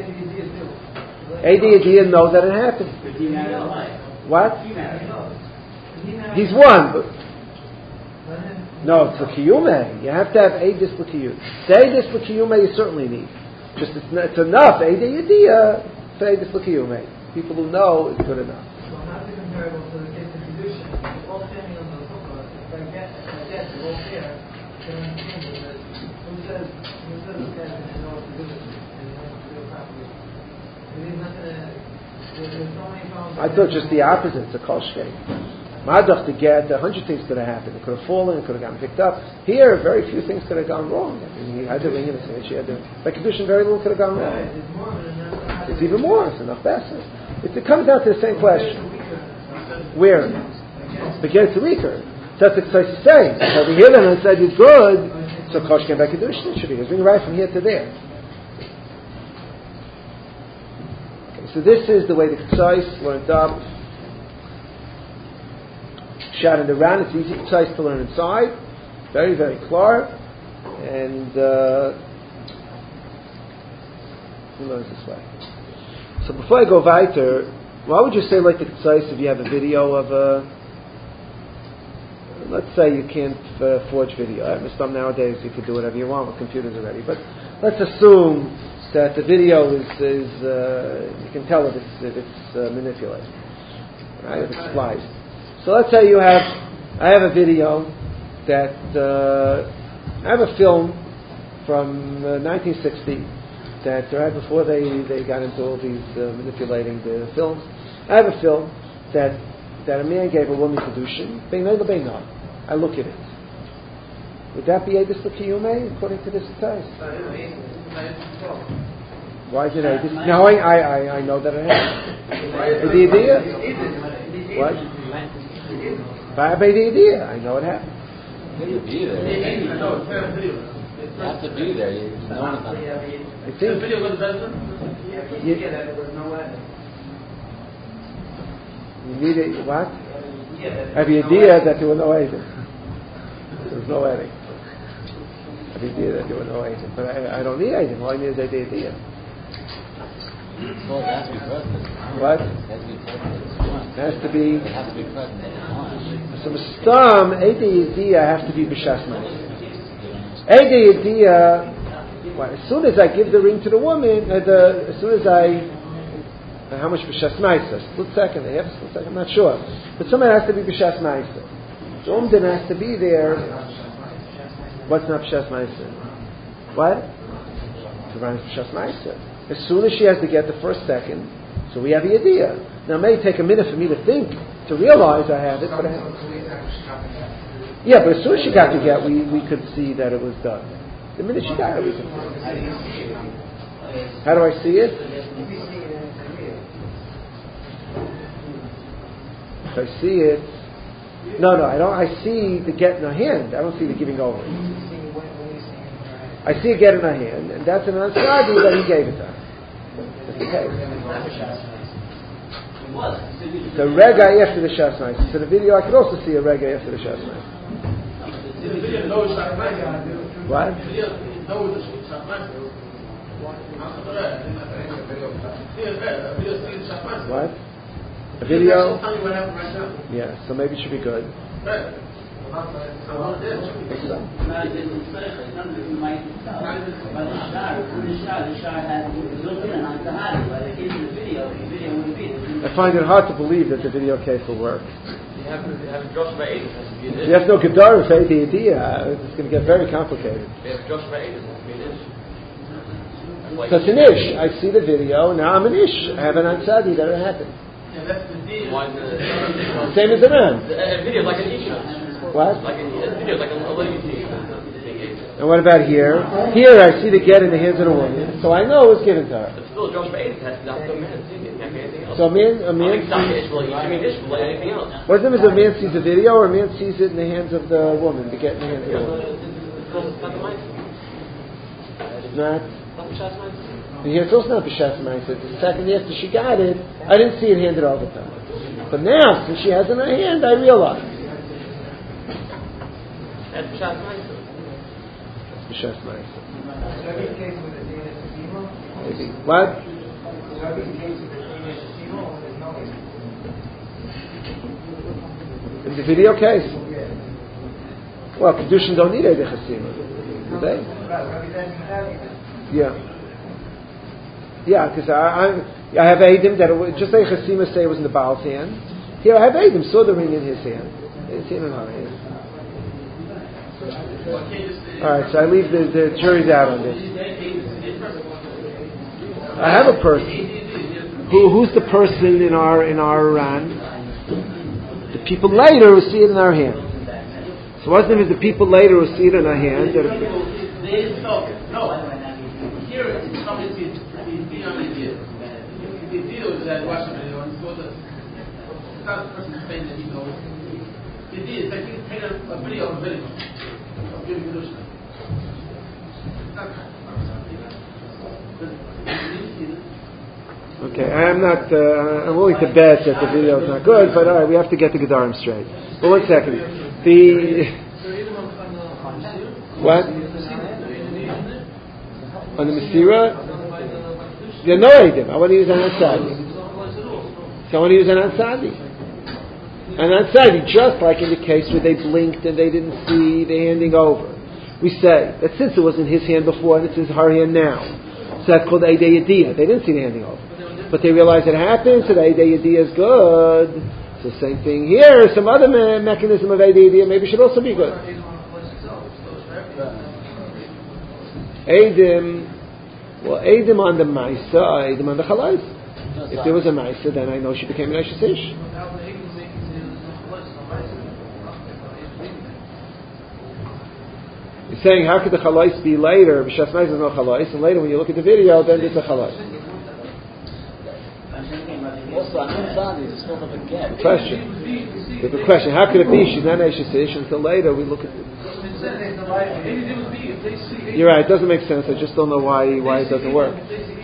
Eid Idea knows that it happened. What? He's one. But no, it's l'kiyume. You have to have Eidis l'kiyume. The Eidis l'kiyume you certainly need. Just it's, it's enough. Eid Idea for Eidis l'kiyume. People who know is good enough. So how's it comparable to the case of Kedushin? If all standing on the hookah, if I get, if I get, they're all there, then I'm saying that who says, who says this guy doesn't know what to do with it, and he knows what to do properly? He's not gonna, there's so many problems. I thought just the opposite. It's a koshke. Madach to get, a hundred things could have happened. It could have fallen, it could have gotten picked up. Here, very few things could have gone wrong. I mean, he had the ring in his hand, she had the, by Kedushin, very little could have gone wrong. It's even more, it's enough better. It, it comes down to the same question. Where? Begins to weaker. That's what it's saying. Over here, then I said you're good, so Kosh came back to Kedushin. It should be. It's being right from here to there. Okay, so this is the way the Ketzais learned up. Shot in the round. It's easy Ketzais to learn inside. Very, very clear. And uh, who learns this way? So before I go weiter, why would you say like the Ketzais if you have a video of a, let's say you can't uh, forge video. I understand nowadays you can do whatever you want with computers already, but let's assume that the video is, is uh, you can tell if it's, if it's uh, manipulated, right, if it's spliced. So let's say you have, I have a video that, uh, I have a film from uh, nineteen sixty that right before they, they got into all these uh, manipulating the films. I have a film that that a man gave a woman Kedushin. Beinay l'beinah. I look at it. Would that be Eidus l'kiyume according to this text? Why is it Eidus? Now I, I, I know that it happened. The idea? What? By the idea. I know it happened. You be there. You have to be there. You know I think. You, you need it. What? Have the idea that there were no editing. There was no editing. Have the idea that there were no editing. But I, I don't need editing. All I need is the idea. Well, it has to be present. What? It has to be present. It has to be. It has to be present. So Mustam, Eidei Yediyah have to be B'Shas Ma'aseh. Eidei Yediyah, well, as soon as I give the ring to the woman, uh, the, as soon as I, uh, how much B'Shas Ma'aseh? Split second, a half split second, I'm not sure. But somebody has to be B'Shas Ma'aseh. The Umdin has to be there. What's not B'Shas Ma'aseh? What? To run B'Shas Ma'aseh. As soon as she has to get the first second, so we have the idea. Now it may take a minute for me to think, to realize I have it, but I have it. Yeah, but as soon as she got to get, we, we could see that it was done. The minute she got it, we could see it. How do I see it? If I see it, no, no, I don't. I see the get in her hand. I don't see the giving over. I see it get in her hand, and that's an ansadi that he gave it to her. That's the case. The rega after the Shas Ma'aseh. So the video, I could also see a rega after the Shas Ma'aseh. What? What? A video? Yeah, so maybe it should be good. I find it hard to believe that the video case will work. You have to have a Joshua Eidim. You have no Gedara for the idea. It's going to get very complicated. You have Joshua Eidim. So it's an ish. I see the video, now I'm an ish. I have an ansadi that it happened. Same as the man. A video like an isha. What? Like a, a video like a, a lady. And what about here? Here I see the get in the hands of the woman, so I know it was given to her. But still, Josh Ba'ed has to have a man see it. Can't be anything else. So a man, a man sees, sees, I mean, this will anything else. what if a man sees a video or a man sees it in the hands of the woman, the get in the hands of the woman? It's not. Here it's also not B'Shas Ma'aseh. The second after she got it, I didn't see it handed over to her. But now, since she has it in her hand, I realize. That's B'Shas Ma'aseh. B'Shas Ma'aseh. Maybe. What? In the video case? Well, Kedushin don't need Eidei Chasima. Do they? Yeah. Yeah, because I, I, I have Eidim that, it, just like Chasima say it was in the Baal's hand. Here I have Eidim, saw the ring in his hand. It's in her hand. Alright, so I leave the, the jury's out on this. I have a person. Who, who's the person in our in our Iran? The people later who see it in our hand. So what's the name is the people later who see it in our hand? That no, here it's something to be on idea. The deal is that Washington wants to go to it's not the person saying that he knows. The deal is that he take a video of a video of giving Kedusha. Okay, I'm not. Uh, I'm willing to bet that the video is not good, but all right, we have to get the Gedarim straight. But one second, the what on the Masira? There are no Eidim. I want to use an Ansadi. So I want to use an Ansadi. An Ansadi, just like in the case where they blinked and they didn't see the handing over. We say that since it was in his hand before and it's in her hand now, so that's called Eidei Yediyah. They didn't see the handing over, but they realized it happened, so the Eidei Yediyah is good. So same thing here. Some other me- mechanism of Eidei Yediyah maybe should also be good. Eidim, well, Eidim on the Maisa, Eidim on the Chalais. If there was a Maisa, then I know she became an Aishasish. He's saying, how could the Chalais be later? B'Shas Ma'aseh is no Chalais, and later when you look at the video, then it's a Chalais. The question. The question, how could it be? She's not Aishasish until later we look at it. You're right, it doesn't make sense. I just don't know why why it doesn't work.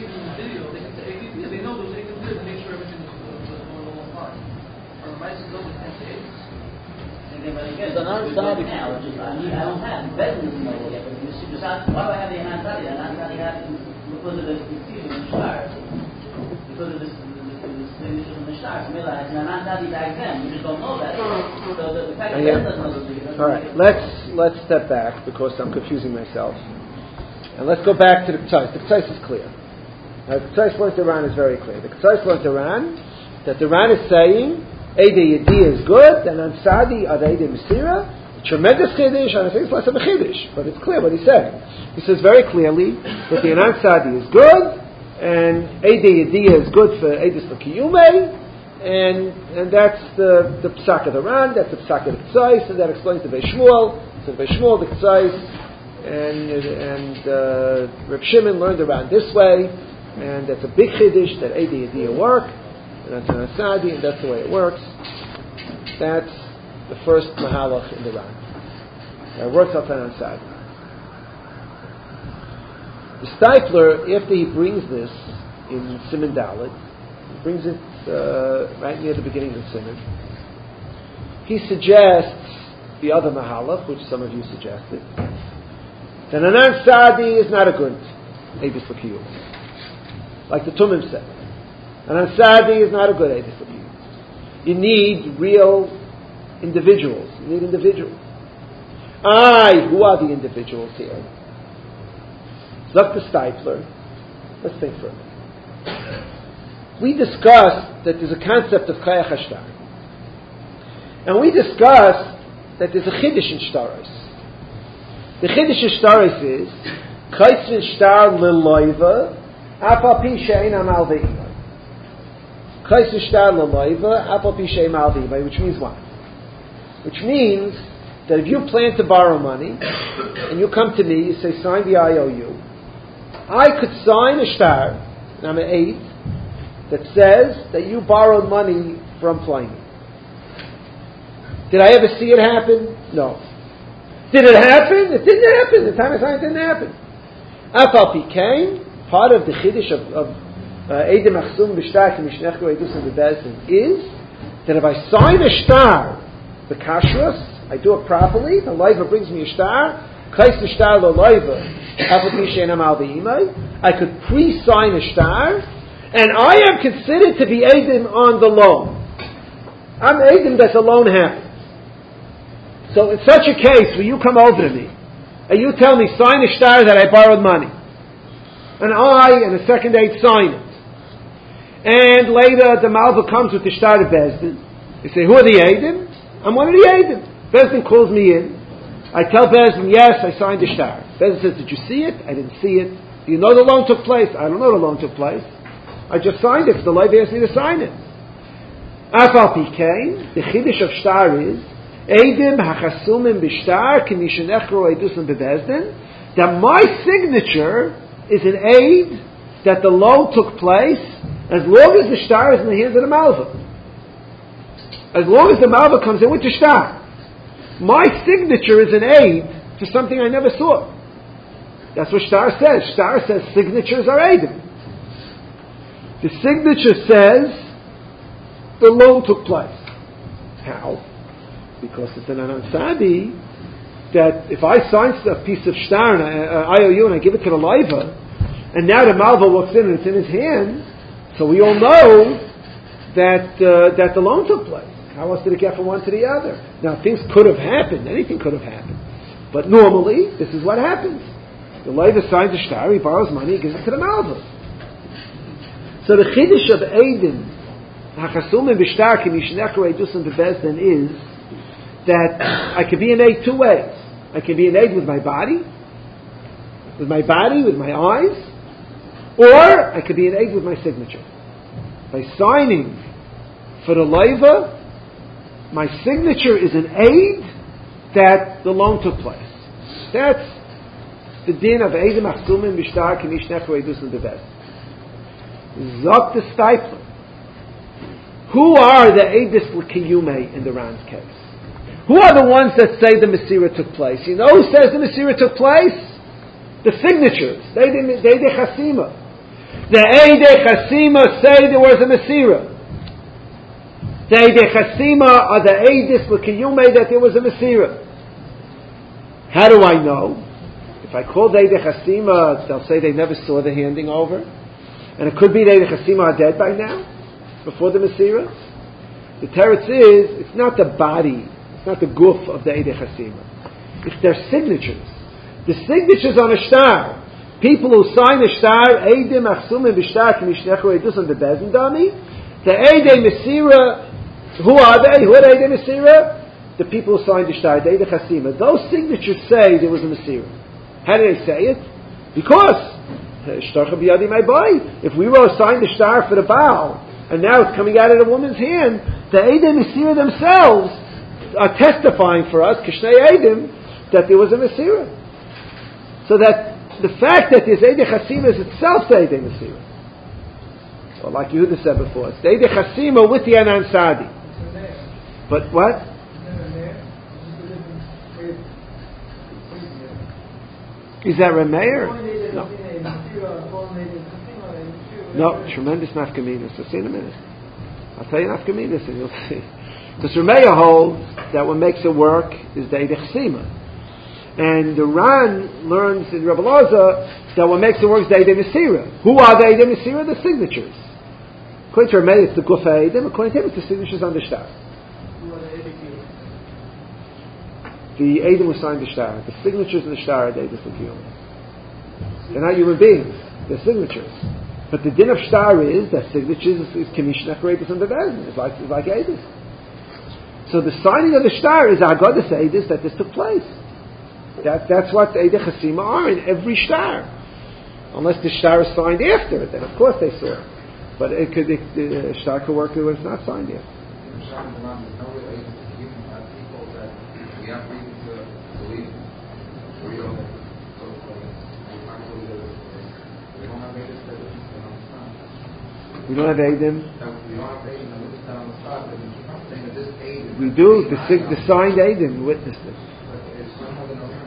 It's an Ansari now. I don't have bedrooms in my way. Why do I have the Ansari? The Ansari has because of the season in the stars. Because of this signature in the stars. Mila has an Ansari back then. You just don't know that. So the fact that Ben doesn't know the All right, let's let's step back because I'm confusing myself, and let's go back to the Ketzais. The Ketzais is clear. Now, the Ketzais learned Iran is very clear. The Ketzais learned Iran that the Iran is saying Eidei Yediyah is good, and Ansadi are the Eidei Masira. Tremendous Chiddush, and I think it's less of a Chiddush, but it's clear what he's saying. He says very clearly that the Ansadi is good, and Eidei Yediyah is good for Eidus L'Kiyumei, and and that's the the Psak of the Ran, that's the Psak of the Ketzais, and that explains the Veishmuel. So the Veishmuel, the Ketzais, and and uh, Reb Shimon learned around this way, and that's a big Chiddush that Eidei Yediyah work. And that's an Asadi, and that's the way it works. That's the first Mahalach in the Ran. It works out an Asadi. The Steipler, after he brings this in Siman Dalet, he brings it uh, right near the beginning of the Siman, he suggests the other Mahalach, which some of you suggested, that an Asadi is not a good Eidus L'Kiyum. Like the Tumim said. An Ansadi is not a good Eidus L'Kiyum. You need real individuals. You need individuals. Aye, who are the individuals here? Doctor Steipler. Let's think for a minute. We discussed that there's a concept of Kayach HaShtar. And we discussed that there's a Chiddush in Shtaros. The Chiddush in Shtaros is Kaitzvin Shtar L'Loiva Apa Pi She'en Amal Ve'ima. Which means what? Which means that if you plan to borrow money, and you come to me, you say, sign the I O U, I could sign a shtar, and I'm an eight, that says that you borrowed money from Pliny. Did I ever see it happen? No. Did it happen? It didn't happen. The time I signed it didn't happen. Afal Pikain, part of the Chiddush of, of Eidim Achsum B'Shtar K'Mishnech Go'edus and the Bezdin is that if I sign a shtar, the kashrus, I do it properly, the loiva brings me a shtar, Kais the shtar lo loiva, Afal Pishen Amal V'Imai, I could pre-sign a shtar, and I am considered to be Eidim on the loan. I'm Eidim that the loan happens. So in such a case, when you come over to me, and you tell me, sign a shtar that I borrowed money, and I and the second aide sign it, and later the Malva comes with the shtar of Bezdin, you say, who are the Eidim? I'm one of the Eidim. Bezdin calls me in, I tell Bezdin, yes, I signed the shtar. Bezdin says, did you see it? I didn't see it. Do you know the loan took place? I don't know the loan took place. I just signed it, because the Levi asked me to sign it. Afal Pikain, the Chiddush of shtar is, Eidim hachasumim b'shtar k'mishenechro eidusim bebezdin, that my signature is an aid that the loan took place as long as the shtar is in the hands of the malva. As long as the malva comes in with the shtar. My signature is an aid to something I never saw. That's what shtar says. Shtar says signatures are eidim. The signature says the loan took place. How? Because it's an ansadi that if I sign a piece of shtar, an I O U, and I give it to the loiva, and now the malva walks in and it's in his hand, so we all know that uh, that the loan took place. How else did it get from one to the other? Now things could have happened, anything could have happened, but normally this is what happens. The loiva signs a shtar, he borrows money, he gives it to the malva. So the chiddush of Eidim, hachasumim b'shtar k'mishnechro eidusim bebezdin is that I can be an aid two ways. I can be an aid with my body, with my body, with my eyes, or I could be an aid with my signature. By signing for the loiva, my signature is an aid that the loan took place. That's the din of Eidim Achsumim B'Shtar K'Mishnechro Eidusim Bebezdin. Zok the Stipler. Who are the Eidis L'Kiyume in the Ran's case? Who are the ones that say the Masira took place? You know who says the Masira took place? The signatures. They de Chasima. The Eide Chasima say there was a Masira. The Eide Chasima are the Eidis L'Kiyume that there was a Masira. How do I know? If I call the Eide Chasima, they'll say they never saw the handing over. And it could be the Eide Chasima are dead by now, before the Masira. The teretz is, it's not the body, it's not the guf of the Eidei Chasima. It's their signatures. The signatures on a shtar. People who sign a shtar, Eidim Achsumim B'Shtar K'Mishnechro Eidusim Bebezdin Dami. The Eidei Masira, who are they? Who are the Eidei Masira? The people who signed the shtar, the Eidei Chasima. Those signatures say there was a Masira. How do they say it? Because, Shtarcha B'Yadi My Boy. If we were signed the shtar for the Baal, and now it's coming out of the woman's hand, the Eidei Masira themselves are testifying for us, Kishnei Eidim, that there was a Masira. So that the fact that there's Eidei Chasima is itself the Eidei Masira. Well, like Yehuda said before, it's the Eidei Chasima with the Anan Sadi. But what? Is that Rameir? No. No, tremendous nafkaminas. I'll see in a minute. I'll tell you nafkaminas and you'll see. Because Rameir holds that what makes it work is the Eidei Chasima. And the Ran learns in Rebbe Loza that what makes it work is the Eidei Masira. Who are the Eidei Masira? The signatures. According to Rameir, it's the Guf Eidim. According to him, it's the signatures on the shtar. The Eidim who signed the shtar. The signatures in the shtar are the Eidei L'Kiyume. They're not human beings. They're signatures. But the din of shtar is that signatures is K'Mishnechro Eidusim Bebezdin. It's like, it's like Eidis. So the signing of the shtar is Agadas Eidis that this took place. That, that's what the Eidei Chasima are in every shtar. Unless the shtar is signed after it, then of course they saw it. But it could, it, the shtar could work when it's not signed yet. we don't have so we aren't really good at we don't have Vedas that we can on the spot. We don't have Eidim. We don't have Eidim that we can on the spot, but I'm saying that this Eidim. We do. The, sig- the signed Eidim witnessed it. But it's somehow the knowing.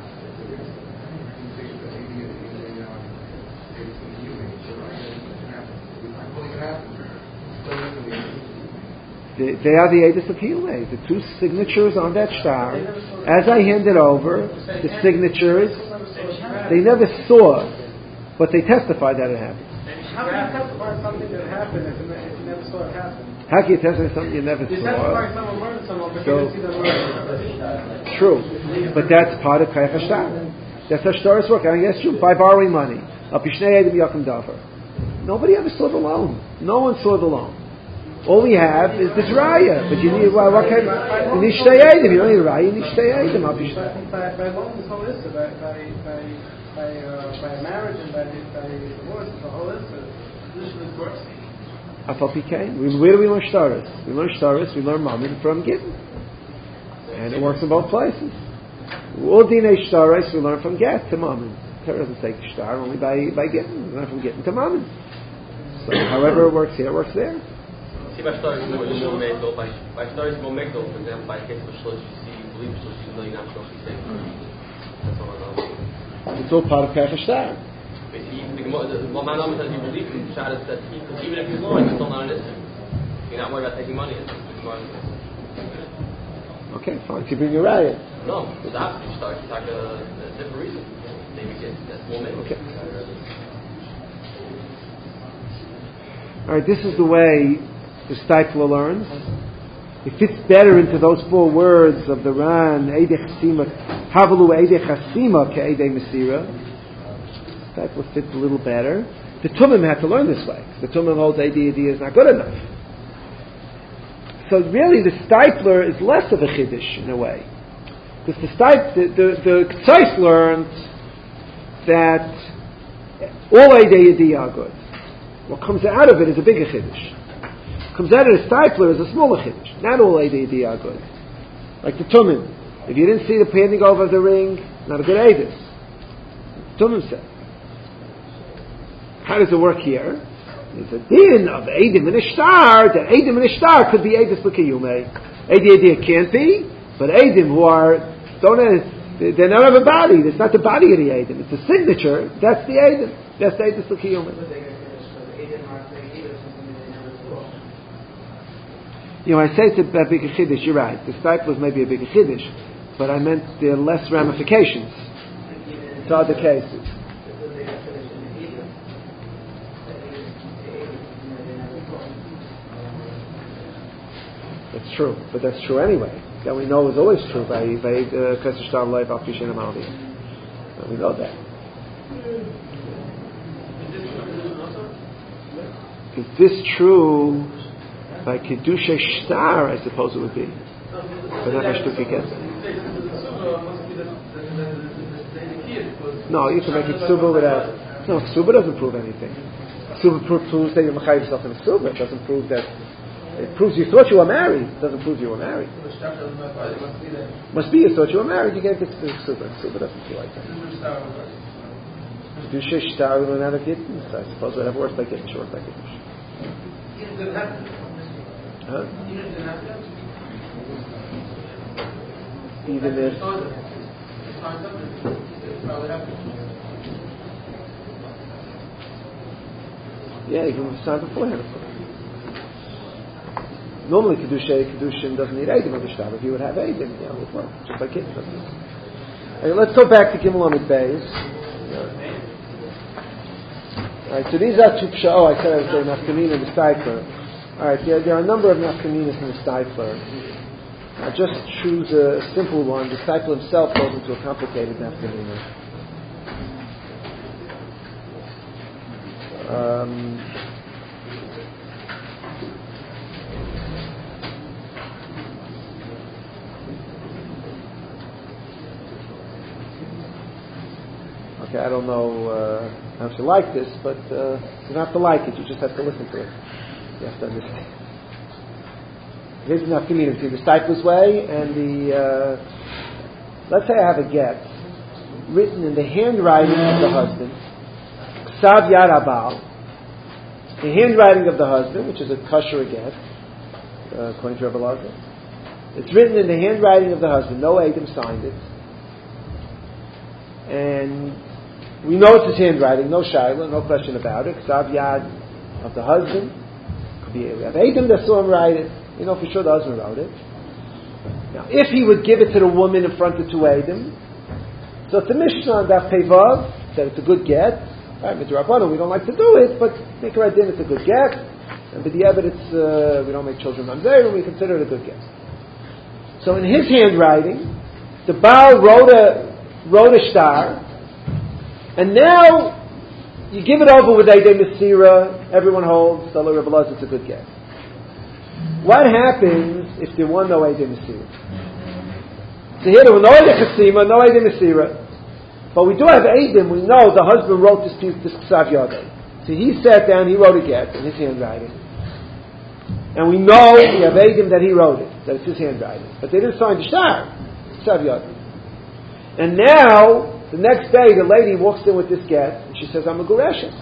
They, they are the Eidos of Hilei. The two signatures on that star. As I hand it over, the signatures, they never saw, but they testified that it happened. How can you testify something that happened if you never saw it happen? How can you testify something you never You saw? testify someone murdered someone, but So, you didn't see them murder. True. But that's part of Kayach HaShtar. That's how stars work. I guess you by borrowing money. Nobody ever saw the loan. No one saw the loan. All we have is this raya. But you need, well, what kind of, you need shtei eidim. You don't need a raya, you need shtei eidim. By, by, by loan, this whole issue, by, by, by, by, uh, by marriage and by, by divorce, the whole issue, this is worse. We, where do we learn shtaris? We learn shtaris, we learn mammon from gittin. And it works in both places. All dinei shtaris we learn from get to mammon. Torah doesn't say shtar only by, by gittin. We learn from gittin to mammon. So however it works here, it works there. See, by stories more Megdol, by by stories more Megdol, for example, by case of Shlosh, you see, you believe Shlosh, you know you're not Shlosh, you say. That's all I know. It's all part of Kayach HaShtar. What my mom says, you believe in Shad is that he, because even if he's lying, it's still not an issue. You're not worried about taking money. Okay, fine. So you bring your riot. No, it's after you start, it's like a, a different reason. Maybe it's that's more Megdol. Okay. All right, this is the way the Steipler learns. It fits better into those four words of the Ran, Eidei Chasima, Havalu Eidei Chasima Ke Eidei Mesira. Steipler fits a little better. The Tumim had to learn this way. The Tumim holds Eidei Yediyah is not good enough. So really the Steipler is less of a Chiddush in a way. Because the Steip, the, the, the Ktsaif learned that all Eidei Yediyah are good. What comes out of it is a bigger chiddush. What comes out of the Steipler is a smaller chiddush. Not all Eidei Yediyah are good. Like the Tumim. If you didn't see the handing over of the ring, not a good Eidus. Tumim said. How does it work here? There's a din of Eidim and Ishtar, that Eidim and Ishtar could be Eidus B'Kiyumei. Eidei Yediyah can't be, but Eidim who are, don't have, they don't have a body. It's not the body of the Eidim. It's a signature. That's the Eidim. That's the Eidus B'Kiyumei. You know, I say it's a, a bigger chiddush. You're right. The Steipler may be a bigger chiddush, but I meant there are less ramifications to other cases. That's true, but that's true anyway. That we know is always true by by Kesher Shtar Life Afishin Amaldi. We know that. Is this true? By Kedusha Shtar, I suppose it would be. But not by Shtuki Kesef. No, you can make it Ksuba without... No, Ksuba doesn't prove anything. Ksuba proves that you're Mechayiv yourself in a Ksuba. It doesn't prove that... It proves you thought you were married. It doesn't prove you were married. Must be you thought you were married, you gave it to Ksuba. Ksuba doesn't feel like that. Kedusha Shtar, we learn out of Gittins. I suppose whatever works by Gittins, works by Gittins. Huh? Even if yeah, even if it's signed beforehand. Normally, kedusha kedushin doesn't need eidim of the shtar. If you would have eidim, yeah, it would work just like it does. Okay, let's go back to Gimel Amid Beis. All right, so these are two psha. Oh, I said I was saying nafkamina and the Steipler. All right, there, there are a number of nafkaminas in the Steipler. I'll just choose a simple one. The Steipler himself goes into a complicated nafkamina. Um, okay, I don't know uh, how to like this, but uh, you don't have to like it. You just have to listen to it. You have to understand. Here's enough community. The Steipler's way and the, uh, let's say I have a get. written in the handwriting of the husband, Ksav Yad Abal, the handwriting of the husband, which is a kosher get, uh, according to Rebbe Lazar. It's written in the handwriting of the husband. No Adam signed it. And we know it's his handwriting, no shaila, no question about it. Ksav Yad of the husband. Could be we have Adam that saw him write it. You know for sure the husband wrote it. Now, if he would give it to the woman in front of two Adam, so it's a Mishnah on Daf Pevav that it's a good get. Right, Midrabanan, we don't like to do it, but make a din, it's a good get. And with the evidence, uh, we don't make children mamzer, and we consider it a good get. So in his handwriting, the Baal wrote a wrote a star, and now you give it over with Eidei Mesira, everyone holds, the Rebbe Lazar, it's a good get. What happens if there were no Eidei Mesira? So here there were no Eidei Chasima, no Eidei Mesira, but we do have Eidim, we know the husband wrote this piece, this Ksav Yadai. So he sat down, he wrote a get in his handwriting. And we know we have Eidim that he wrote it, that it's his handwriting. But they didn't sign the star, Ksav Yadai. And now, the next day, the lady walks in with this get, and she says, I'm a Guresha.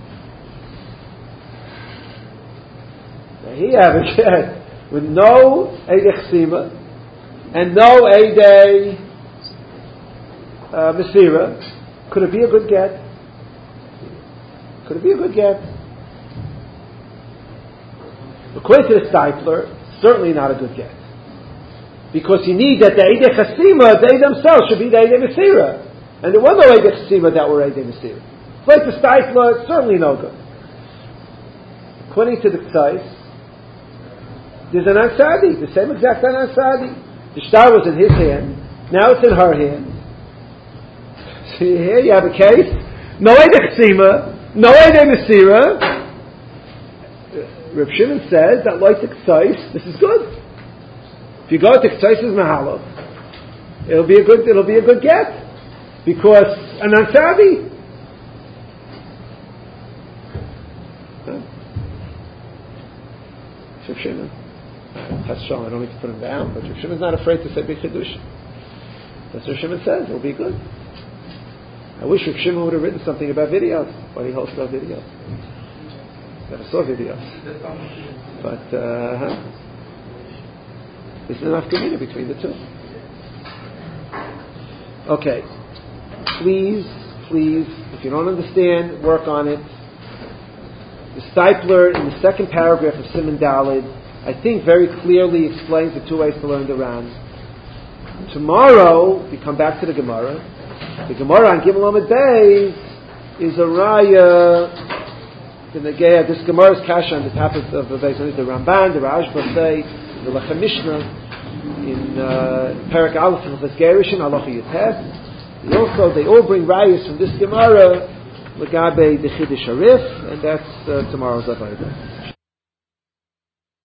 Now here you have a get with no Eidei Chasima, and no Eidei uh, Mesira. Could it be a good get? Could it be a good get? According to the Steipler, certainly not a good get. Because you need that the Eidei Chasima, they themselves should be the Eidei Mesira. And there was no Eidei Chasima that were Eidei Mesira. Like the Steipler, it's certainly no good. According to the Tzais, there's an Ansadi, the same exact Ansadi. The star was in his hand, now it's in her hand. So here you have a case, no Eidei Chasima, no Eidei Mesira. Reb Shimon says that like the Tzais, this is good. If you go to Tzais' Mahalo, it'll be a good, it'll be a good get. Because an Ansadi. Reb Shimon. That's strong, I don't need to put him down, but Reb Shimon's not afraid to say Big Chidush. That's what Reb Shimon says, it'll be good. I wish Reb Shimon would have written something about videos. What he holds about videos. Never saw videos. But, uh, huh? There's enough community between the two. Okay. Please, please, if you don't understand, work on it. The Steipler, in the second paragraph of Siman Daled, I think very clearly explains the two ways to learn the Ran. Tomorrow, we come back to the Gemara. The Gemara on Gimel Amud Beis is a raya. The Negea, this Gemara's kasha on the top of the Beis, the Ramban, the Rashba say, the Lechem Mishnah, in uh, Perek Aleph of the Gerishin, Halacha Yutes. Also, they all bring rayas from this Gemara, Legabe the Chiddush Harif, and that's uh, tomorrow's Avodah.